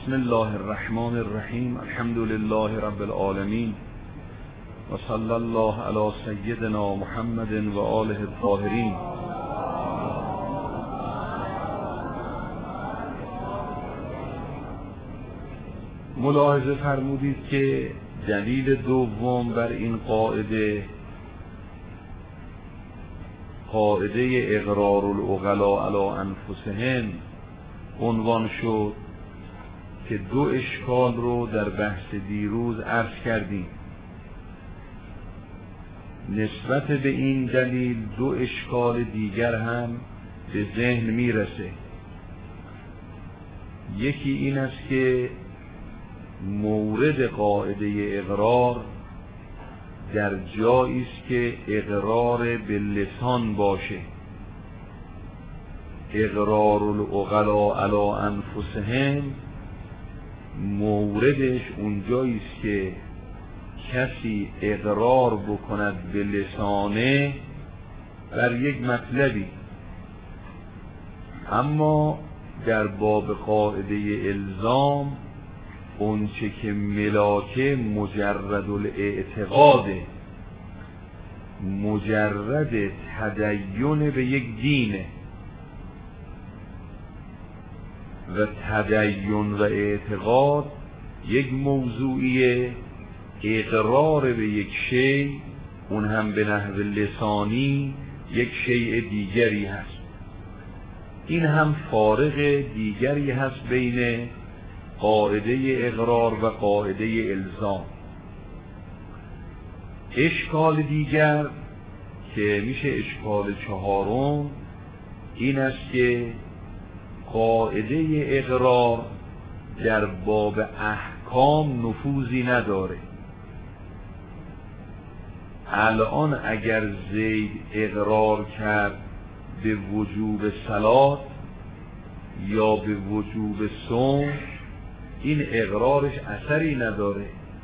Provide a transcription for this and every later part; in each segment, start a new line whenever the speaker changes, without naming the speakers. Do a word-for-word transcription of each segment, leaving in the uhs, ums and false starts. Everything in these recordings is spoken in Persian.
بسم الله الرحمن الرحیم. الحمد لله رب العالمین و صلی الله علی سیدنا محمد و آله الطاهرین. ملاحظه فرمودید که دلیل دوم بر این قاعده قاعده اقرار العقلاء علی انفسهم عنوان شد که دو اشکال رو در بحث دیروز عرض کردیم. نسبت به این دلیل دو اشکال دیگر هم به ذهن میرسه. یکی این است که مورد قاعده اقرار در جایی است که اقرار به لسان باشه، اقرار العقلاء علی انفسهم موردش اونجایی است که کسی اقرار بکند به لسانه بر یک مطلبی، اما در باب قاعده الزام اونچه که ملاکه مجرد الاعتقاده، مجرد تدین به یک دینه و تدین و اعتقاد یک موضوعیه. اقرار به یک شیء اون هم به نحو لسانی یک شیء دیگری هست. این هم فارق دیگری هست بین قاعده اقرار و قاعده الزام. اشکال دیگر که میشه اشکال چهارم این است که قاعده اقرار در باب احکام نفوذی نداره. الان اگر زید اقرار کرد به وجوب صلات یا به وجوب صوم، این اقرارش اثری نداره.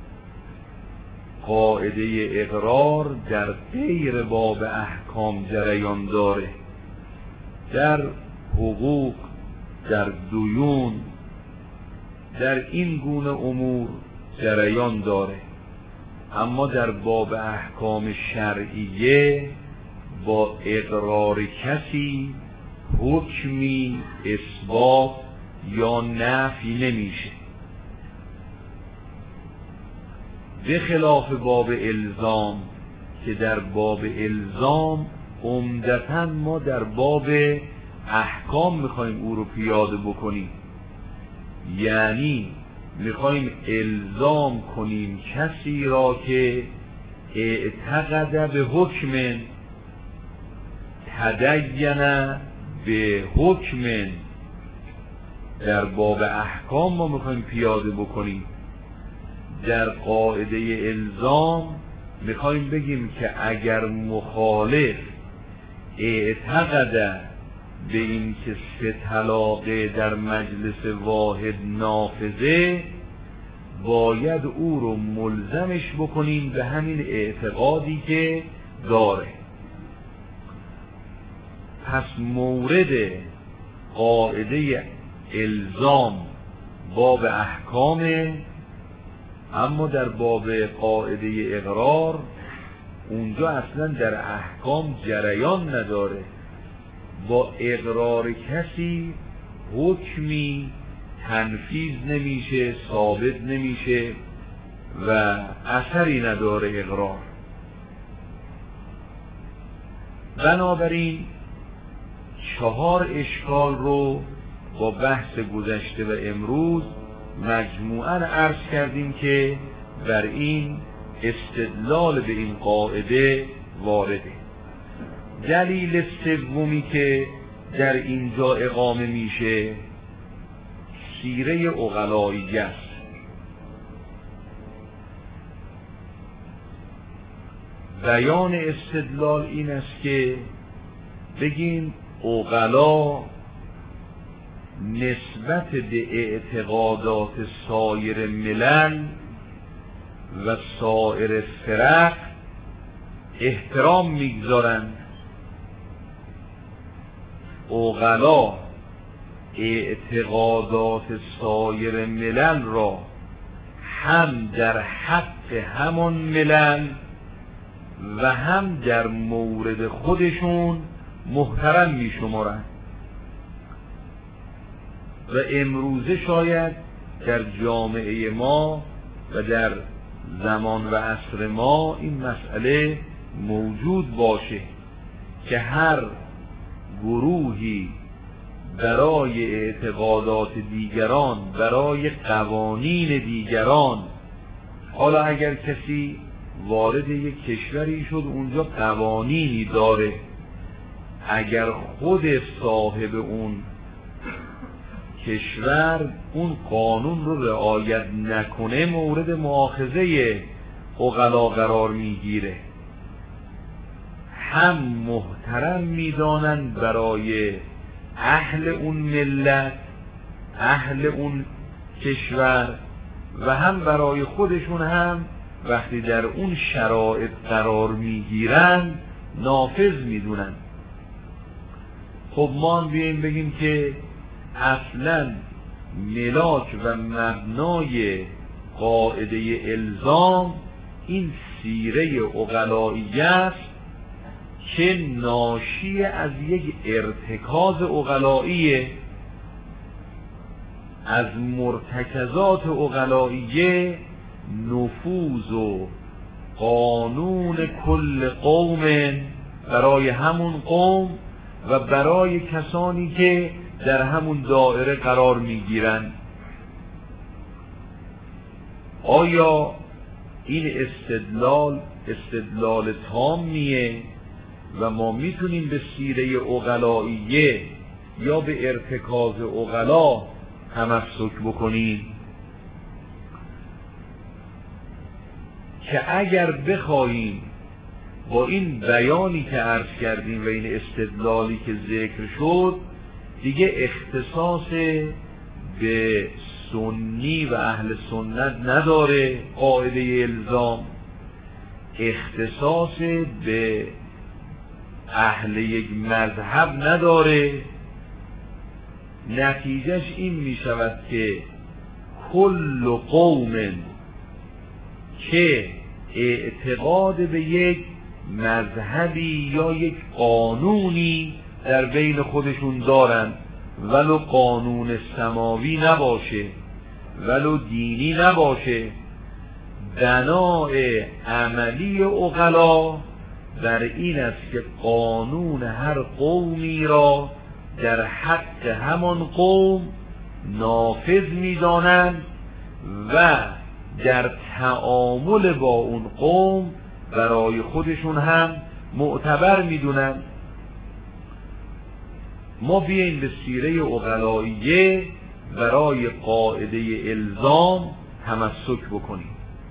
قاعده اقرار در غیر باب احکام جریان داره، در حقوق، در دیون، در این گونه امور جریان داره، اما در باب احکام شرعیه با اقرار کسی حکمی اثبات یا نفی نمیشه. به خلاف باب الزام که در باب الزام عمدتاً ما در باب احکام میخوایم او رو پیاده بکنیم، یعنی میخوایم الزام کنیم کسی را که اعتقد به حکم، تدین به حکم، در باب احکام ما میخوایم پیاده بکنیم. در قاعده الزام میخوایم بگیم که اگر مخالف اعتقد به این که سه طلاقه در مجلس واحد نافذه، باید او رو ملزمش بکنیم به همین اعتقادی که داره. پس مورد قاعده الزام باب احکامه، اما در باب قاعده اقرار اونجا اصلا در احکام جریان نداره. با اقرار کسی حکمی تنفیذ نمیشه، ثابت نمیشه و اثری نداره اقرار. بنابراین چهار اشکال رو با بحث گذشته و امروز مجموعاً عرض کردیم که بر این استدلال به این قاعده وارده. دلیل سومی که در اینجا اقامه میشه سیره عقلایی است. بیان استدلال این است که بگیم عقلا نسبت به اعتقادات سایر ملل و سایر فرق احترام میگذارند. عقلا اعتقادات سایر ملل را هم در حق همان ملل و هم در مورد خودشون محترم می شمارند و امروزه شاید در جامعه ما و در زمان و عصر ما این مسئله موجود باشه که هر گروهی برای اعتقادات دیگران، برای قوانین دیگران، حالا اگر کسی وارد یک کشوری شد اونجا قوانینی داره، اگر خود صاحب اون کشور اون قانون رو رعایت نکنه مورد مؤاخذه عقلا قرار میگیره. هم محترم میدانند برای اهل اون ملت، اهل اون کشور، و هم برای خودشون هم وقتی در اون شرایط قرار میگیرن نافذ میدونن. خب ما هم بیاییم بگیم که اصلا ملاک و مبنای قاعده الزام این سیره عقلایی است که ناشی از یک ارتکاز عقلاییه، از مرتکزات عقلاییه نفوذ و قانون کل قوم برای همون قوم و برای کسانی که در همون دایره قرار میگیرن. آیا این استدلال استدلال تامیه و ما میتونیم به سیره عقلاییه یا به ارتکاز عقلا تمسک بکنیم؟ که اگر بخواهیم با این بیانی که عرض کردیم و این استدلالی که ذکر شد دیگه اختصاص به سنی و اهل سنت نداره قاعده الزام، اختصاص به اهل یک مذهب نداره، نتیجهش این می شود که کل قوم که اعتقاد به یک مذهبی یا یک قانونی در بین خودشون دارن، ولو قانون سماوی نباشه، ولو دینی نباشه، بناء عملی عقلا در این است که قانون هر قومی را در حق همان قوم نافذ می‌دانند و در تعامل با اون قوم برای خودشون هم معتبر می‌دونند. ما بیاییم به سیره عقلاییه برای قاعده الزام تمسک بکنیم.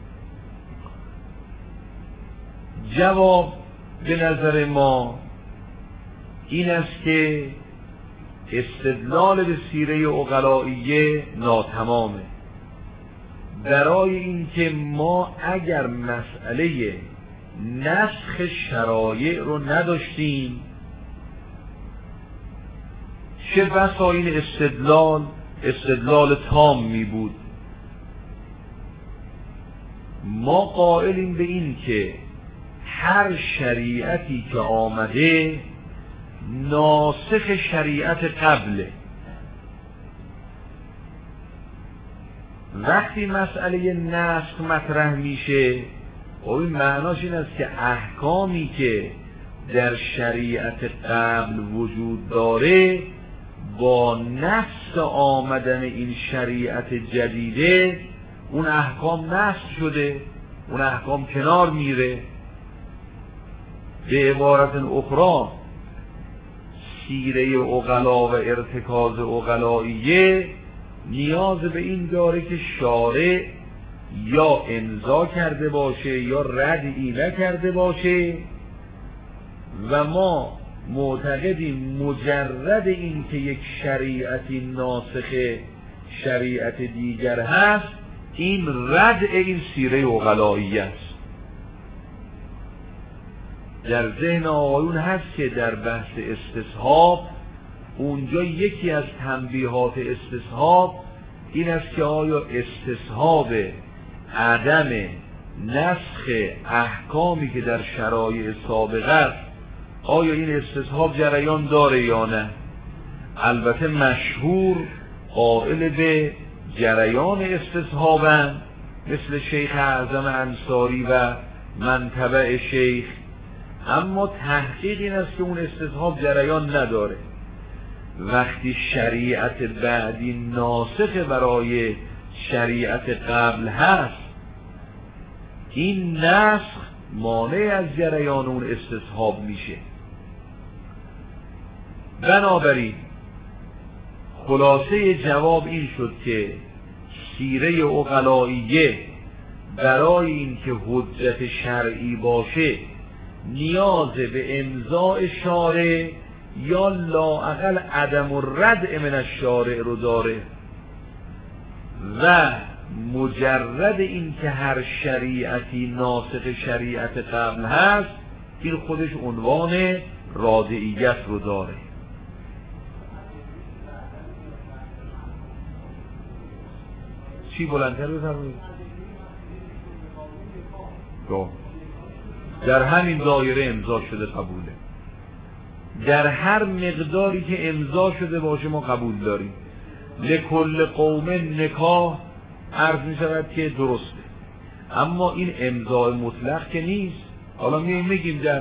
جواب به نظر ما این است که استدلال به سیره عقلاییه ناتمامه، برای اینکه ما اگر مسئله نسخ شرایع رو نداشتیم چه بسا این استدلال استدلال تام می بود. ما قائلیم به این که هر شریعتی که آمده ناسخ شریعت قبله. وقتی مسئله نسخ مطرح میشه و این معناش این است که احکامی که در شریعت قبل وجود داره با نفس آمدن این شریعت جدیده اون احکام نسخ شده، اون احکام کنار میره. به عبارت اخرى سیره عقلا و ارتکاز عقلاییه نیاز به این داره که شارع یا امضا کرده باشه یا ردعی نکرده باشه و ما معتقدیم مجرد این که یک شریعتی ناسخ شریعت دیگر هست این ردع این سیره عقلاییه است. در ذهن آقایون هست که در بحث استصحاب اونجا یکی از تنبیهات استصحاب این است که آیا استصحاب عدم نسخ احکامی که در شرایع سابقه است آیا این استصحاب جریان داره یا نه؟ البته مشهور قائل به جریان استصحابن مثل شیخ اعظم انصاری و من تبع شیخ، اما تحقیق این است که اون استصحاب جریان نداره. وقتی شریعت بعدی ناسخ برای شریعت قبل هست این نسخ مانع از جریان اون استصحاب میشه. بنابراین خلاصه جواب این شد که سیره عقلائیه برای اینکه حجت شرعی باشه نیاز به امضاء شارع یا لااقل عدم الردع من الشارع رو داره و مجرد این که هر شریعتی ناسخ شریعت قبل هست این خودش عنوان رادعیت رو داره. چی بلندتر بفرمایید؟ در همین دایره امضا شده قبوله. در هر مقداری که امضا شده باشه ما قبول داریم. لکل قوم نکاح عرض می شود که درسته، اما این امضای مطلق که نیست. حالا می میگیم در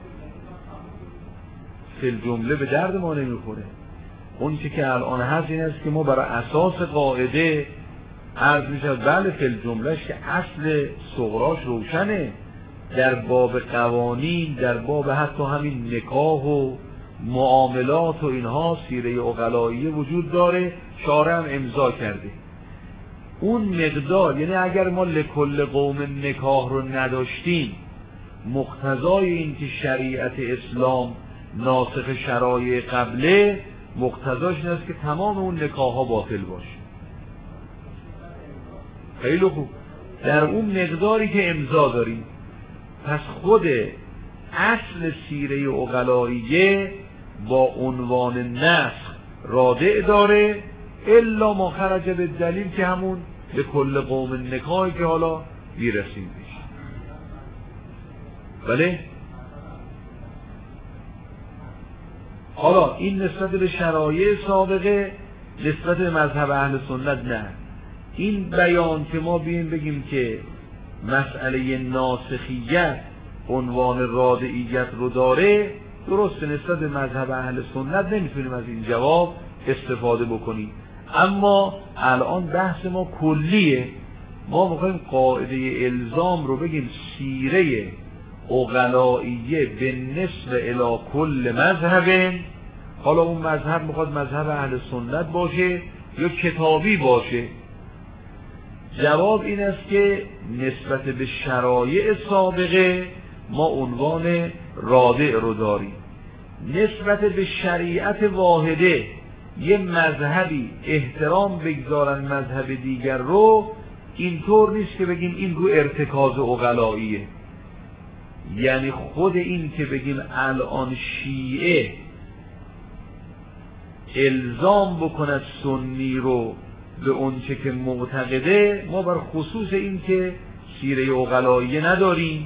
فی جمله به درد ما نمیخوره. اون چی که الان هست این است که ما برای اساس قاعده عرض می شود بله فی جملهش که اصل صغراش روشنه، در باب قوانین در باب حتی همین نکاح و معاملات و اینها سیره عقلائیه وجود داره، شارع هم امضا کرده. اون مقدار یعنی اگر ما لکل قوم نکاح رو نداشتیم مقتضای این که شریعت اسلام ناسخ شرایع قبله مقتضاش این است که تمام اون نکاح ها باطل باشه. خیلی خوب، در اون مقداری که امضا داریم پس خود اصل سیره عقلائیه با عنوان نسخ رادع داره الا ما خرج به دلیل که همون به کل قوم نکاحی که حالا میرسیم بشه. بله حالا این نسبت به شرایع سابقه، نسبت به مذهب اهل سنت نه. این بیان که ما بیم بگیم که مسئله ناسخیت عنوان رادعیت رو داره درسته، نسبت به مذهب اهل سنت نمیتونیم از این جواب استفاده بکنیم. اما الان بحث ما کلیه، ما میخوایم قاعده الزام رو بگیم سیره عقلائیه به نسبت الی کل مذهب، حالا اون مذهب میخواد مذهب اهل سنت باشه یا کتابی باشه. جواب این است که نسبت به شرایع سابقه ما عنوان رادع رو داریم. نسبت به شریعت واحده یه مذهبی احترام بگذارن مذهب دیگر رو، اینطور نیست که بگیم این رو ارتکاز عقلائیه. یعنی خود این که بگیم الان شیعه الزام بکند سنی رو به اونچه که معتقده، ما بر خصوص این که سیره عقلائیه نداریم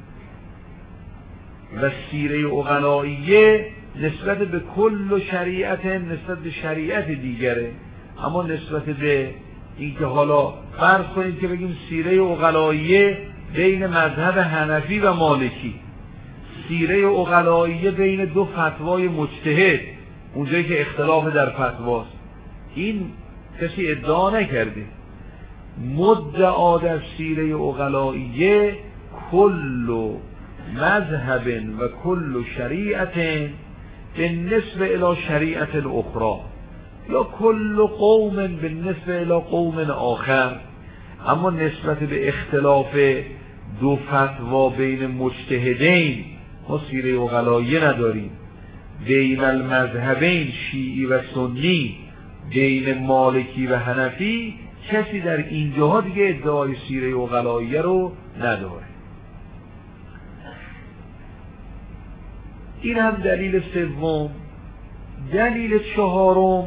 و سیره عقلائیه نسبت به کل شریعت نسبت به شریعت دیگره. اما نسبت به این که حالا فرض کنید که بگیم سیره عقلائیه بین مذهب حنفی و مالکی، سیره عقلائیه بین دو فتوای مجتهد اونجایی که اختلاف در فتواست، این کسی ادعا نکرده. مدعا در سیره عقلائیه کل مذهب و کل شریعت به نسبت الی شریعت الاخرى یا کل قوم به نسبت الی قوم آخر. اما نسبت به اختلاف دو فتوا بین مجتهدین ما سیره عقلائیه نداریم. بین المذهبین شیعی و سنی، بین مالکی و حنفی کسی در اینجاها دیگه ادعای سیره عقلائیه رو نداره. این هم دلیل سوم. دلیل چهارم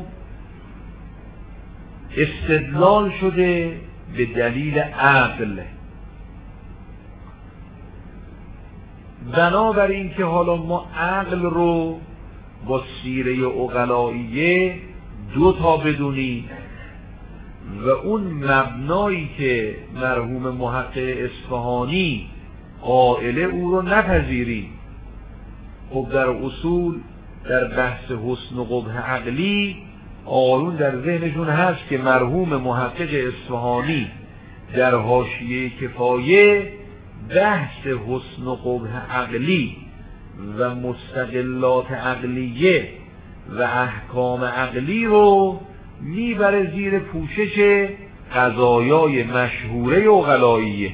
استدلال شده به دلیل عقل. بنابراین که حالا ما عقل رو با سیره عقلائیه دو تا بدونیم و اون مبنایی که مرحوم محقق اصفهانی قائله او رو نپذیریم. خب در اصول در بحث حسن و قبح عقلی آقایون در ذهنشون هست که مرحوم محقق اصفهانی در حاشیه کفایه بحث حسن و قبح عقلی و مستقلات عقلیه و احکام عقلی رو میبره زیر پوشش قضایای مشهوره عقلائیه.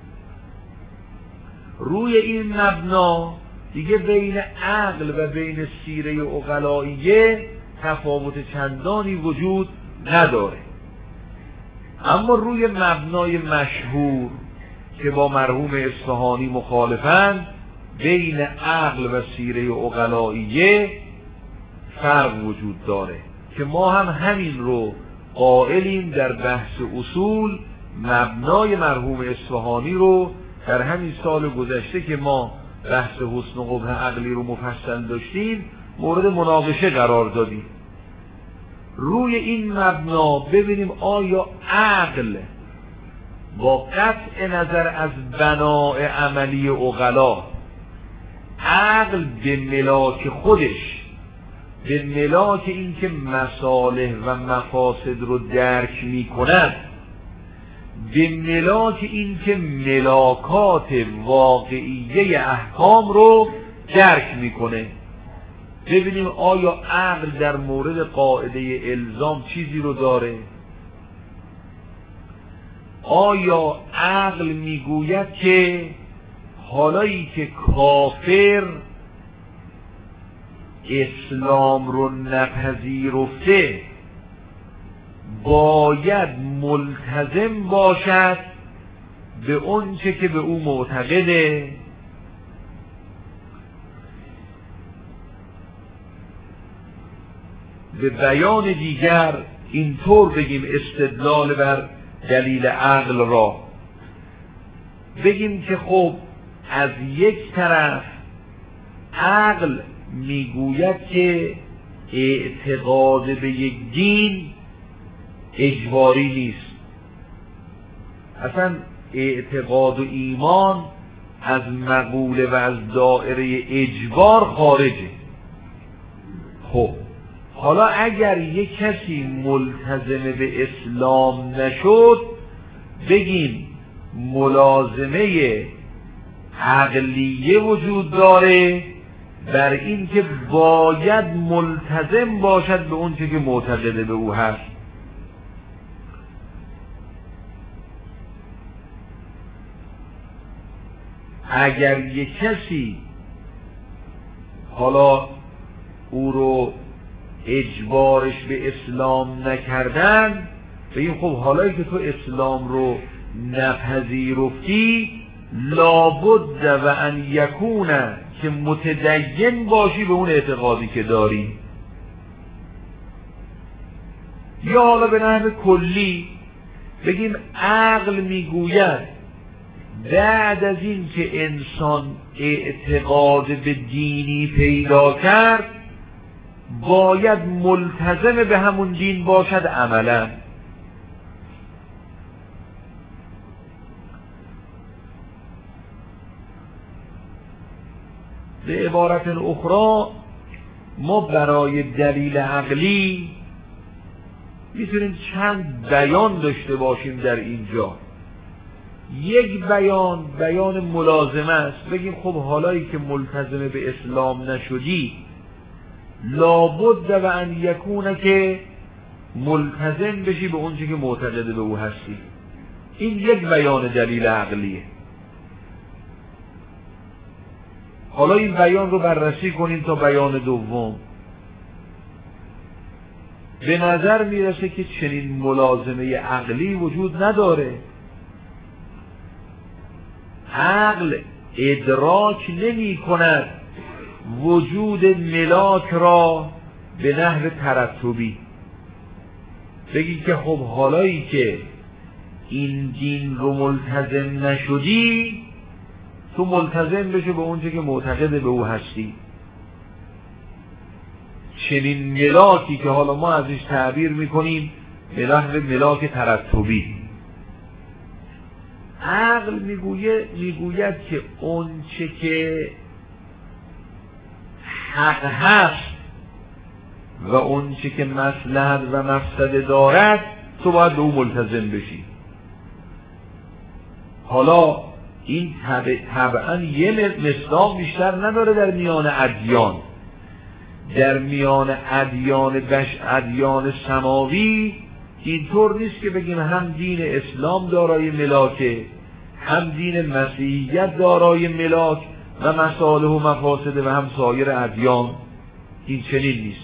روی این مبنا دیگه بین عقل و بین سیره عقلائیه تفاوت چندانی وجود نداره. اما روی مبنای مشهور که با مرحوم اصفهانی مخالفند، بین عقل و سیره عقلائیه فرق وجود داره که ما هم همین رو قائلیم در بحث اصول. مبنای مرحوم اصفهانی رو در همین سال گذشته که ما بحث حسن و قبح عقلی رو مفصل داشتیم مورد مناقشه قرار دادیم. روی این مبنا ببینیم آیا عقل با قطع نظر از بناء عملی عقلا، عقل به ملاک خودش، به ملاک این که مصالح و مفاسد رو درک می کند، به ملاک این که ملاکات واقعیه احکام رو درک میکنه. ببینیم آیا عقل در مورد قاعده الزام چیزی رو داره؟ آیا عقل میگوید که حالایی که کافر اسلام رو نپذیرفته باید ملتزم باشد به اون چه که به او معتقده؟ به بیان دیگر اینطور بگیم استدلال بر دلیل عقل را بگیم که خب از یک طرف عقل میگوید که اعتقاد به یک دین اجباری نیست، اصلا اعتقاد و ایمان از مقوله و از دائره اجبار خارجه. خب حالا اگر یک کسی ملتزم به اسلام نشد، بگیم ملازمه عقلیه وجود داره بر این که باید ملتزم باشد به اون چه که معتقده به او هست. اگر یک کسی حالا او رو اجبارش به اسلام نکردن، بگیم خب حالایی که تو اسلام رو نپذیرفتی لابد و ان یکون که متدین باشی به اون اعتقادی که داری. یا حالا به نحو کلی بگیم عقل میگوید بعد از این که انسان اعتقاد به دینی پیدا کرد باید ملتزم به همون دین باشد عملا. به عبارت اخرى ما برای دلیل عقلی میتونیم چند بیان داشته باشیم در اینجا. یک بیان بیان ملازمه است، بگیم خب حالایی که ملتزم به اسلام نشدی لابد و ان یکونه که ملتزم بشی به اون چیزی که معتقد به او هستی. این یک بیان دلیل عقلیه. حالا این بیان رو بررسی کنیم تا بیان دوم. به نظر میرسه که چنین ملازمه عقلی وجود نداره. عقل ادراک نمی کند وجود ملاک را به نحو ترتبی، بگی که خب حالایی که این دین رو ملتزم نشدی، تو ملتزم بشه به اونچه که معتقد به او هستی. چنین ملاکی که حالا ما ازش تعبیر میکنیم به نحو ملاک ترتبی. عقل میگوید میگوید که اون چه که حق هست و اون چه که مصلحت و مفسده دارد تو باید به او ملتزم بشی. حالا این طبعا یه مصداق بیشتر نداره در میان ادیان. در میان ادیان بش ادیان سماوی اینطور نیست که بگیم هم دین اسلام دارای ملاکه، هم دین مسیحیت دارای ملاک و مصالح و مفاسد و هم سایر ادیان. این چنین نیست.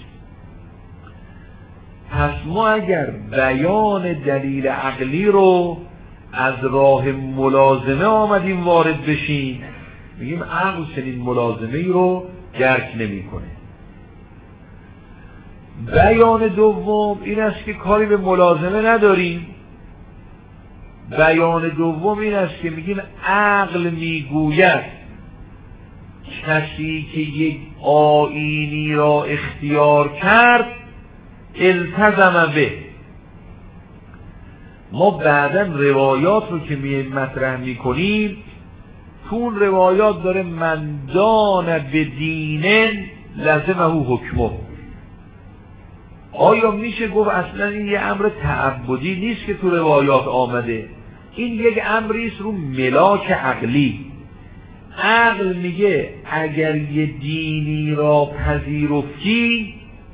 پس ما اگر بیان دلیل عقلی رو از راه ملازمه آمدیم وارد بشیم، میگیم عقل چنین ملازمه ای رو درک نمیکنه. بیان دوم این است که کاری به ملازمه نداریم. بیان دوم این است که میگیم عقل میگوید کسی که یک آیینی را اختیار کرد التزم به. ما بعداً روایات رو که می مطرح میکنیم تو اون روایات داره من دان به دینن لزمه حکمه. آیا میشه گفت اصلا این یه امر تعبدی نیست که تو روایات آمده؟ این یک امری است رو ملاک عقلی. عقل میگه اگر یه دینی را پذیرفتی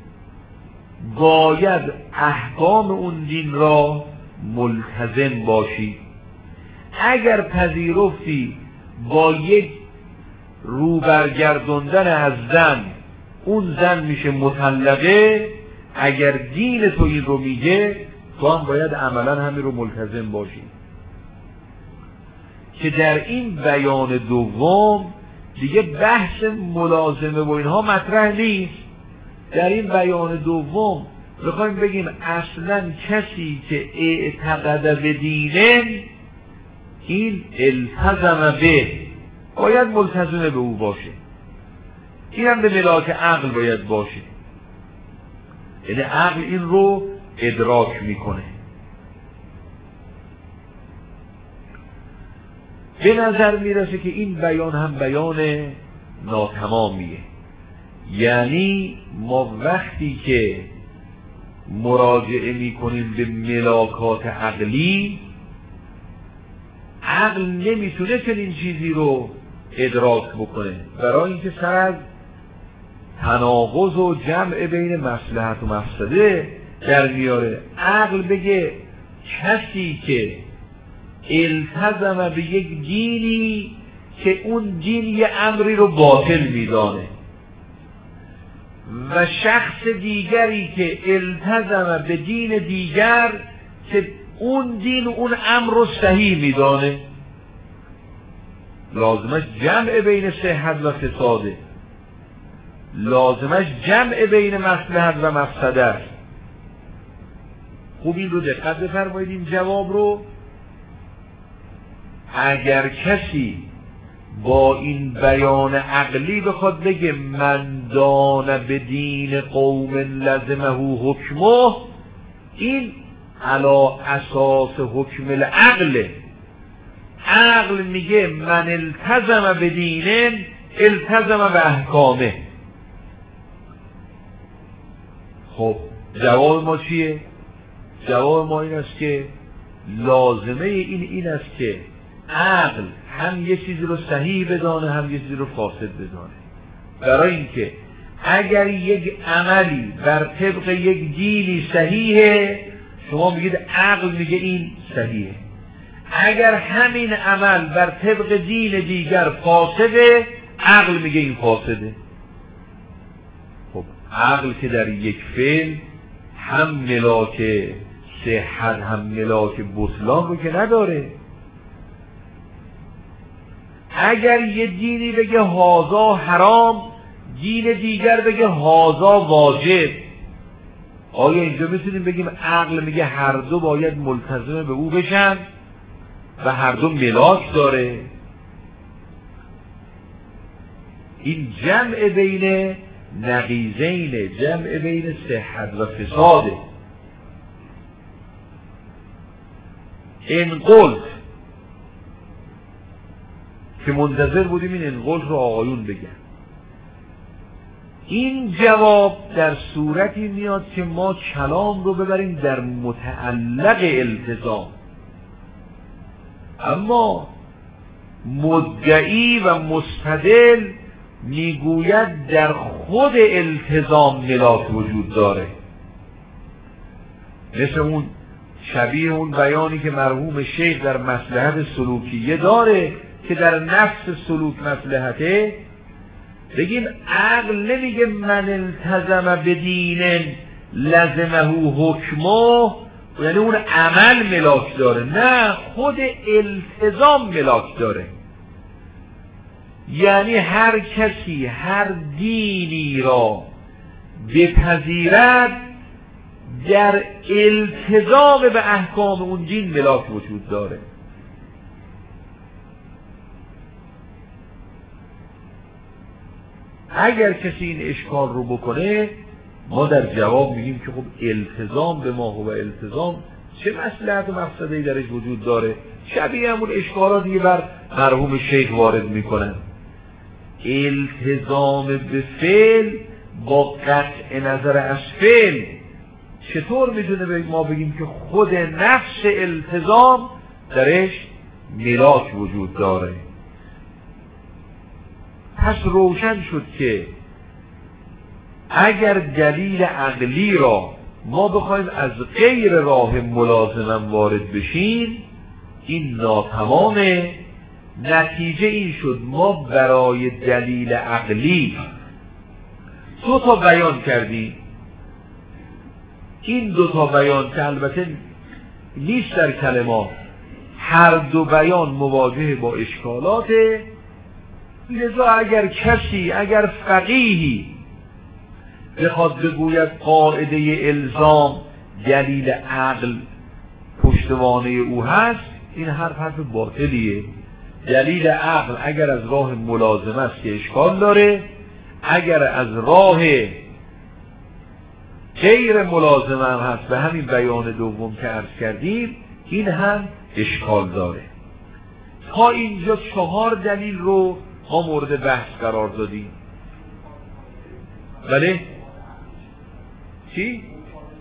باید احکام اون دین را ملتزم باشی. اگر پذیرفتی با یک رو برگردوندن از زن اون زن میشه مطلقه، اگر دین تو این رو میگه تو هم باید عملا همین رو ملتزم باشی. که در این بیان دوم دیگه بحث ملازمه و اینها مطرح نیست. در این بیان دوم میخوایم بگیم اصلا کسی که اعتقد به دینه این التزم به باید ملتزم به او باشه. این هم به ملاک عقل باید باشه. یعنی عقل این رو ادراک میکنه. به نظر میرسه که این بیان هم بیان ناتمامیه. یعنی ما وقتی که مراجعه میکنیم به ملاکات عقلی، عقل نمیتونه چنین چیزی رو ادراک بکنه، برای اینکه سر از تناقض و جمع بین مصلحت و مفسده در میاره. عقل بگه کسی که التزم به یک دینی که اون دین یه امری رو باطل میدانه و شخص دیگری که التزم به دین دیگر که اون دین اون امر رو صحیح میدانه، لازمش جمع بین صحت و فساده، لازمش جمع بین مصلحت و مفسده است. خوب این رو دقت بفرمایید این جواب رو. اگر کسی با این بیان عقلی بخواد بگه من دان به دین قوم لزمه حکمه، این علا اساس حکم العقل. عقل میگه من التزم به دینن التزم به احکامه. خب جواب ما چیه؟ جواب ما این است که لازمه این این است که عقل هم یه چیزی رو صحیح بدانه هم یه چیزی رو فاسد بدانه. برای اینکه اگر یک عملی بر طبق یک دینی صحیحه، شما میگید عقل میگه این صحیحه. اگر همین عمل بر طبق دین دیگر فاسده، عقل میگه این فاسده. خب عقل که در یک فعل هم ملاک صحت هم ملاک بطلان رو که نداره. اگر یه دینی بگه هازا حرام، دین دیگر بگه هازا واجب، آیا اینجا میتونیم بگیم عقل میگه هر دو باید ملتزم به او بشن و هر دو ملاک داره؟ این جمع بین نقیضین، جمع بین صحت و فساده. انقلت که منتظر بودیم این انقلت رو آقایون بگن. این جواب در صورتی میاد که ما کلام رو ببریم در متعلق التزام، اما مدعی و مستدل میگوید در خود التزام ملاک وجود داره. مثل اون شبیه اون بیانی که مرحوم شیخ در مصلحت سلوکیه داره که در نفس سلوک مصلحته، بگیم عقل نمیگه من التزم به دین لزمه حکمه، یعنی اون عمل ملاک داره، نه خود التزام ملاک داره. یعنی هر کسی هر دینی را بپذیرد در التزام به احکام اون دین ملاک وجود داره. اگر کسی این اشکال رو بکنه، ما در جواب میگیم که خب التزام به ما و التزام چه مصلحت و مقصدی درش وجود داره؟ شبیه همون اشکالات دیگه بر مرحوم شیخ وارد میکنن. التزام به فعل با قطع نظر از فعل چطور میتونه به ما بگیم که خود نفس التزام درش ملاک وجود داره؟ پس روشن شد که اگر دلیل عقلی را ما بخوایم از غیر راه ملازمم وارد بشیم، این ناتمامه. نتیجه این شد ما برای دلیل عقلی دو تا بیان کردیم. این دو تا بیان که البته نیست در کلمات، هر دو بیان مواجه با اشکالاته. لذا اگر کسی، اگر فقیهی بخواد بگوید قاعده الزام دلیل عقل پشتوانه او هست، این حرف حرف باطلیه. دلیل عقل اگر از راه ملازمه است که اشکال داره، اگر از راه غیر ملازمه هم هست به همین بیان دوم که عرض کردیم، این هم اشکال داره. تا اینجا چهار دلیل رو ما مورد بحث قرار دادیم. بله؟ چی؟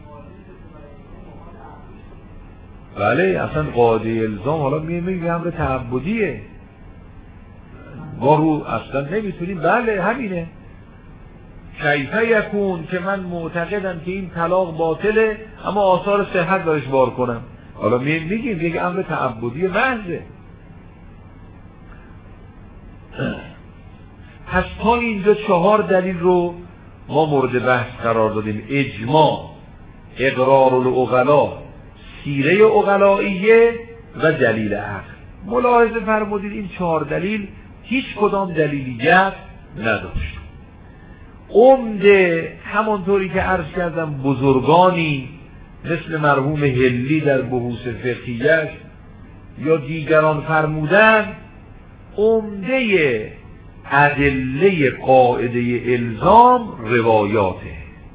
بله، اصلا قاعده الزام حالا میگیم امر تعبدیه، ما رو اصلا نمیتونیم. بله همینه. کیفه یکون که من معتقدم که این طلاق باطله اما آثار صحت دارش بار کنم، حالا میگیم یک امر تعبدی محضه. پس تا اینجا چهار دلیل رو ما مورد بحث قرار دادیم: اجماع، اقرار العقلا، سیره عقلائیه و دلیل عقل. ملاحظه فرمودید این چهار دلیل هیچ کدام دلیلیت نداشت. عمده همانطوری که عرض کردم بزرگانی مثل مرحوم هلی در بحوث فقهیش یا دیگران فرمودن عمده ادله قاعده الزام روایاته.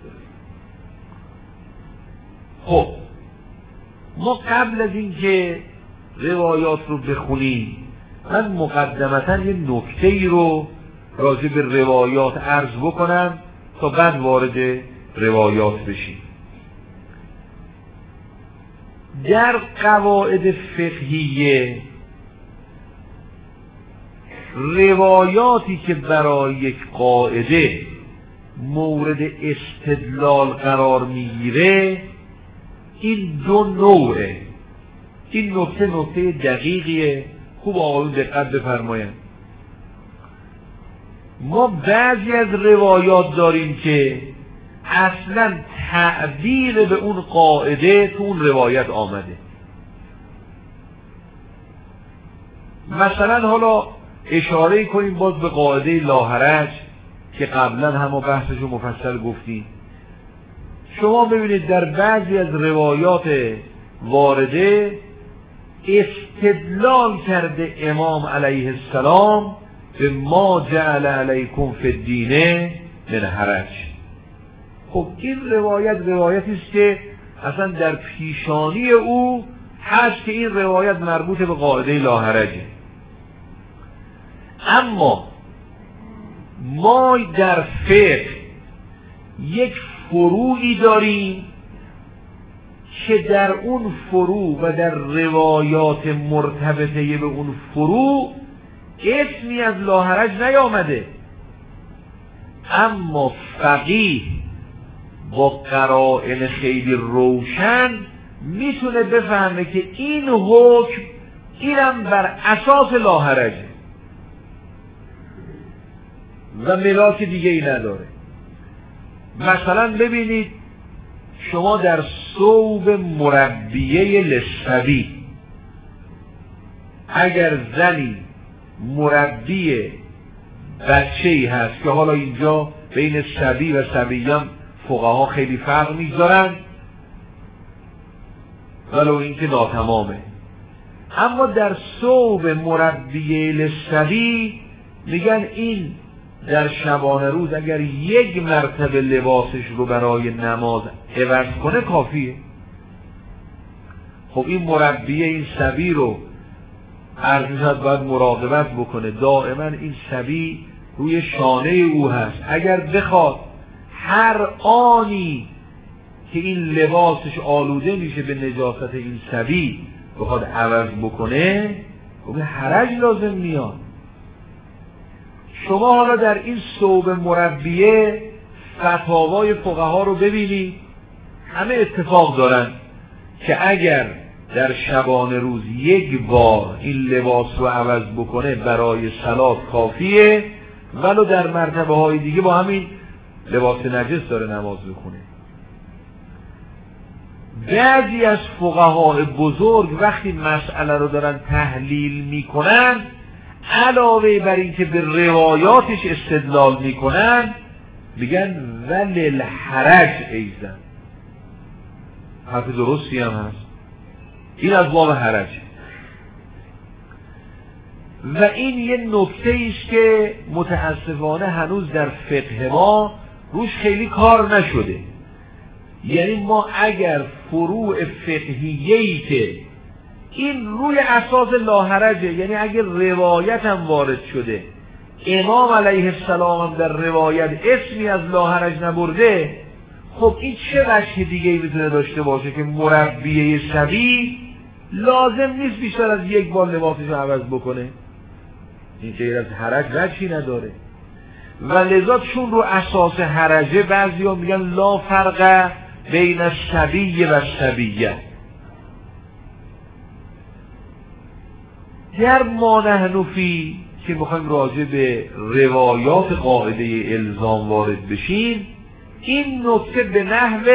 خب ما قبل از اینکه روایات رو بخونیم، من مقدمتا یه نکته‌ای رو راجع به روایات عرض بکنم تا بعد وارد روایات بشیم. در قواعد فقهیه روایاتی که برای یک قاعده مورد استدلال قرار میگیره این دو نوعه. این نکته نکته دقیقیه، خوب آقایون دقت بفرمایند. ما بعضی از روایات داریم که اصلا تعبیر به اون قاعده تو اون روایت آمده. مثلا حالا اشاره کنیم باز به قاعده لاحرج که قبلا هم بحثشو مفصل گفتیم. شما ببینید در بعضی از روایات وارده استدلال کرده امام علیه السلام به ما جعل علیکم فی الدین من حرج. خب این روایت روایتی است که اصلا در پیشانی او هست که این روایت مربوط به قاعده لا حرجه. اما ما در فقه یک فروعی داریم که در اون فروع و در روایات مرتبطه به اون فروع اسمی از لا حرج نیامده، اما فقیه با قرائن خیلی روشن میتونه بفهمه که این حکم اینم بر اساس لا حرجه و ملاک دیگه ای نداره. مثلا ببینید شما در ثوب مربیه للصبی، اگر زنی مربی بچه‌ای هست که حالا اینجا بین صبی و صبیان فقها خیلی فرق میگذارن ولو اینکه ناتمامه، اما در ثوب مربیه للصبی میگن این در شبانه روز اگر یک مرتبه لباسش رو برای نماز عوض کنه کافیه. خب این مربیه این صبی رو ارزشت باید مراقبت بکنه، دائما این صبی روی شانه او هست، اگر بخواد هر آنی که این لباسش آلوده میشه به نجاست این صبی بخواد عوض بکنه خب حرج لازم میاد. شما حالا در این ثوب مربیه فتاوای فقها رو ببینید، همه اتفاق دارن که اگر در شبانه روز یک بار این لباس رو عوض بکنه برای صلات کافیه، ولو در مرتبه های دیگه با همین لباس نجس داره نماز بخونه. بعضی از فقهای بزرگ وقتی مسئله رو دارن تحلیل میکنن علاوه بر این که به روایاتش استدلال میکنن میگن ولل حرج ایزن. حرف درستی هم هست، این از باب حرج و این یه نکته ایست که متاسفانه هنوز در فقه ما روش خیلی کار نشده. یعنی ما اگر فروع فقهیه‌ای که این روی اساس لا حرجه، یعنی اگر روایت هم وارد شده امام علیه السلام هم در روایت اسمی از لا حرج نبرده، خب این چه وجه دیگه ای میتونه داشته باشه که مربیه صبی لازم نیست بیشتر از یک بار لباسش رو عوض بکنه؟ این غیر از حرج وجهی نداره. و لذا چون رو اساس حرجه بعضی ها میگن لا فرق بین الصبی و الصبیه. در ما نحن فی که میخوایم راجع به روایات قاعده الزام وارد بشیم، این نکته به نحو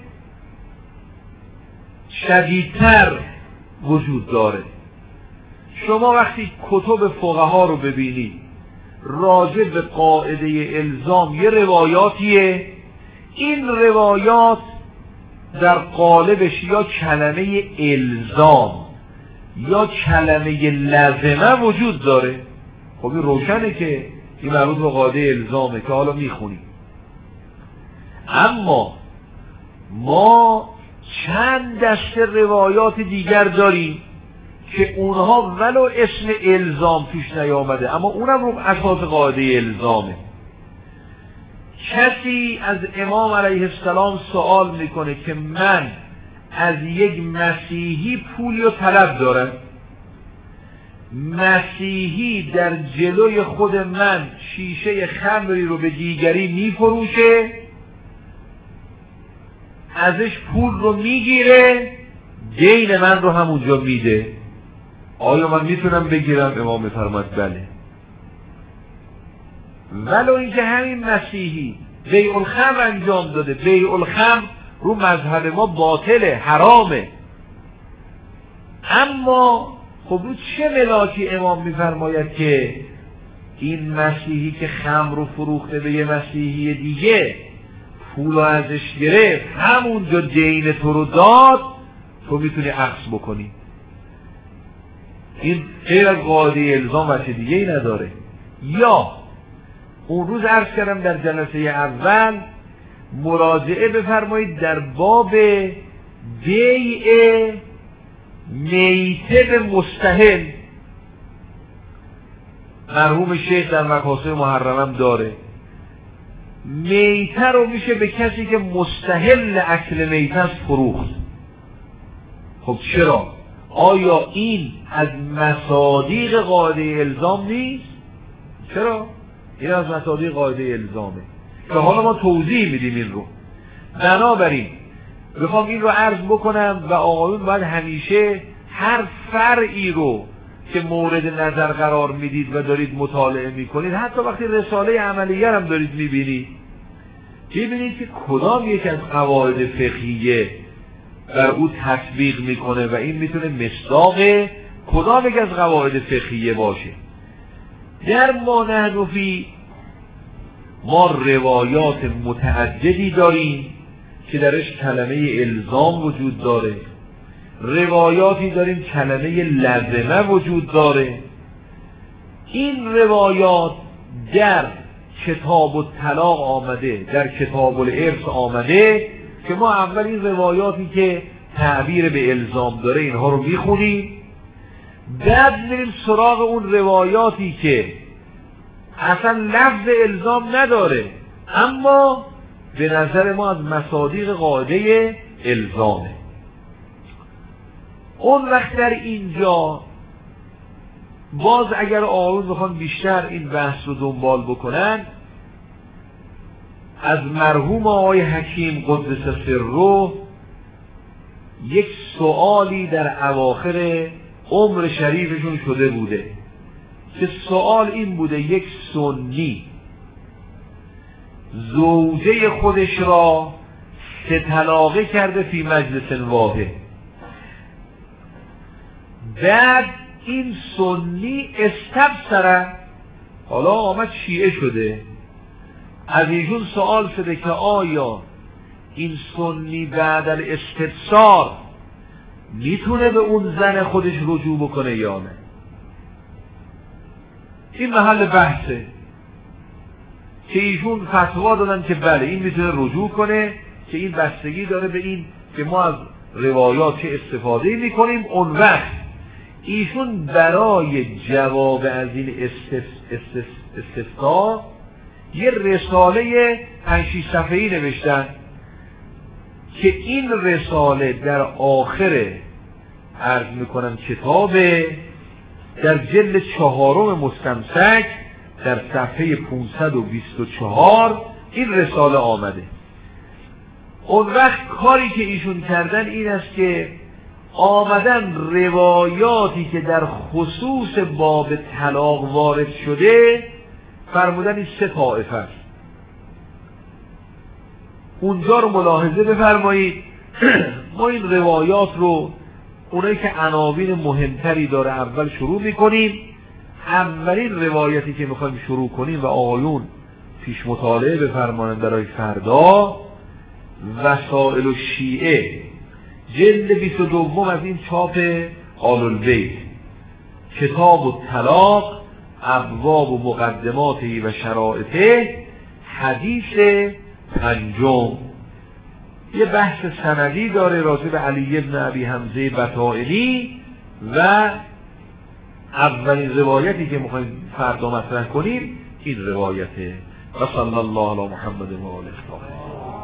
شدیدتر وجود داره. شما وقتی کتب فقها رو ببینید راجع به قاعده الزام یه روایاتیه، این روایات در قالبش یا کلمه الزام یا کلمه لازمه وجود داره. خب این روشنه که این مربوط به قاعده الزامه که حالا میخونیم. اما ما چند دسته روایات دیگر داریم که اونها ولو اسم الزام توش نیامده اما اونم رو اساس قاعده الزامه. کسی از امام علیه السلام سوال میکنه که من از یک مسیحی پولی و طلب دارم، مسیحی در جلوی خود من شیشه خمری رو به دیگری میفروشه، ازش پول رو میگیره، دین من رو همونجا میده، آیا من میتونم بگیرم؟ امام میفرماید بله. ولو اینکه همین مسیحی بیع الخمر انجام داده، بیع الخمر رو مذهب ما باطله، حرامه، اما خب رو چه ملاکی امام میفرماید که این مسیحی که خمر رو فروخته به یه مسیحی دیگه پول رو ازش گرفت، همونجا دین تو رو داد، تو میتونی عکس بکنی. این غیر از قاعده الزام وجه دیگه ای نداره. یا اون روز عرض کردم در جلسه اول مراجعه بفرمایید در باب بیع میته به مستحل. مرحوم شیخ در مکاسب محرمم داره، میته رو میشه به کسی که مستحل اکل میته است فروخت. خب چرا؟ آیا این از مصادیق قاعده الزام نیست؟ چرا؟ این از مصادیق قاعده الزامه که حالا ما توضیح میدیم این رو. بنابراین بخوام این رو عرض بکنم و آقایون باید همیشه هر فرعی رو که مورد نظر قرار میدید و دارید مطالعه میکنید، حتی وقتی رساله عملیه هم دارید میبینید، ببینید که کدام یک از قواعد فقهیه بر او تطبیق میکنه و این میتونه مصداق کدام یک از قواعد فقهیه باشه. در ما نحنفی ما روایات متعددی داریم که درش کلمه الزام وجود داره، روایاتی داریم کلمه لزمه وجود داره. این روایات در کتاب الطلاق آمده، در کتاب الارث آمده که ما اول این روایاتی که تعبیر به الزام داره اینها رو میخونیم، بعد میریم سراغ اون روایاتی که اصلا لفظ الزام نداره اما به نظر ما از مصادیق قاعده الزامه. اون وقت در اینجا باز اگر آقایون بخوان بیشتر این بحث رو دنبال بکنن، از مرحوم آقای حکیم قدس سره یک سوالی در اواخر عمر شریفشون شده بوده که سوال این بوده: یک سنی زوجه خودش را سه طلاقه کرده فی مجلس واحد، بعد این سنی استبصره، حالا آمد شیعه شده، از ایشون سوال شده که آیا این سنی بعد الاستبصار میتونه به اون زن خودش رجوع بکنه یا نه؟ این محل بحثه که ایشون فتوا دادن که بله این میتونه رجوع کنه، که این بستگی داره به این که ما از روایات چه استفاده میکنیم. اون وقت ایشون برای جواب از این استفسار یه رساله پنج شش صفحه‌ای نوشتن که این رساله در آخر عرض میکنم کتاب در جلد چهارم مستمسک در صفحه پانصد و بیست و چهار این رساله آمده. اون وقت کاری که ایشون کردن این است که آمدن روایاتی که در خصوص باب طلاق وارد شده فرمودن این سه طایفه است. اونجا رو ملاحظه بفرمایید. ما این روایات رو اونایی که عناوین مهمتری داره اول شروع میکنیم. اولین روایتی که میخوایم شروع کنیم و آقایون پیش مطالعه بفرمایند برای فردا، وسائل الشیعه جلد بیست و دو از این چاپ آل البیت، کتاب الطلاق، ابواب و مقدماتی و شرائطه، حدیث پنجم. یه بحث سندی داره راجع به علی بن ابی حمزه بطائنی و اولین روایتی که میخوایم فردا مطرح کنیم این روایته. و صلی الله علی محمد و آله الطاهرین.